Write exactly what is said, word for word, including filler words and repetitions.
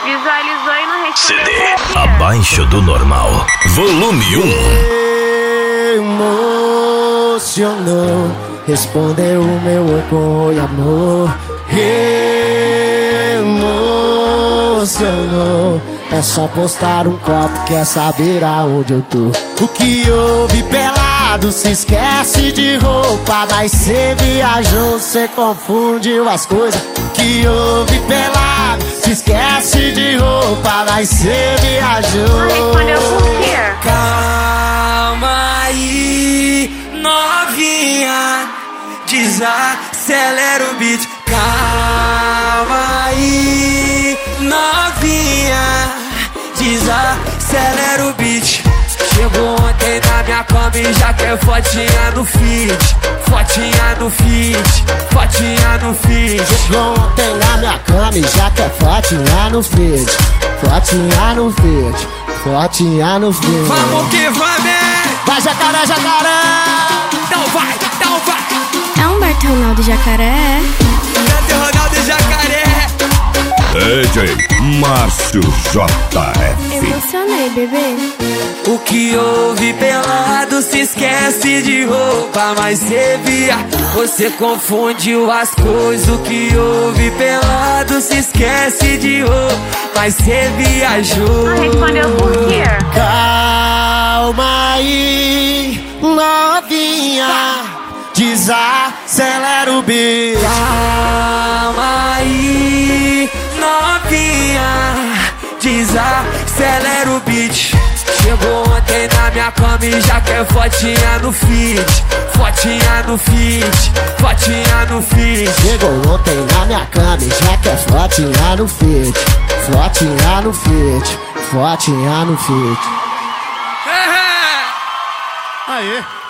Visualizou e não respondeu. C D abaixo do normal. Volume um. Emocionou, respondeu o meu oi com oi, amor. Emocionou, é só postar um copo, quer saber aonde eu tô. O que houve pelado, se esquece de roupa. Daí cê viajou, cê confundiu as coisas. O que houve pelado, se esquece de roupa. Daí cê viajou. Não respondeu por quê? Calma aí, novinha, desacelera o beat. Calma aí, novinha, desacelera o beat. Chegou ontem na minha cama e já quer fotinha no feed. Fotinha no feed, fotinha no feed. Chegou ontem na minha cama e já quer fotinha no feed. Fotinha no feed, fotinha no feed. Vamos que vamos! Vai jacaré, jacaré! Então vai, então vai! É Humberto Ronaldo Jacaré? Cadê Ronaldo Jacaré? D J Márcio J F. Emocionei, bebê. O que houve pelado, se esquece de roupa. Mas cê via, você confundiu as coisas. O que houve pelado, se esquece de roupa. Mas cê viajou. Não respondeu por quê? Calma aí, novinha, desacelera o beat. Calma aí, novinha, desacelera o beat. Chegou ontem na minha cama e já quer fotinha no feed. Fotinha no feed, fotinha no feed. Chegou ontem na minha cama e já quer fotinha no feed. Fotinha no feed, fotinha no feed. É. Aê!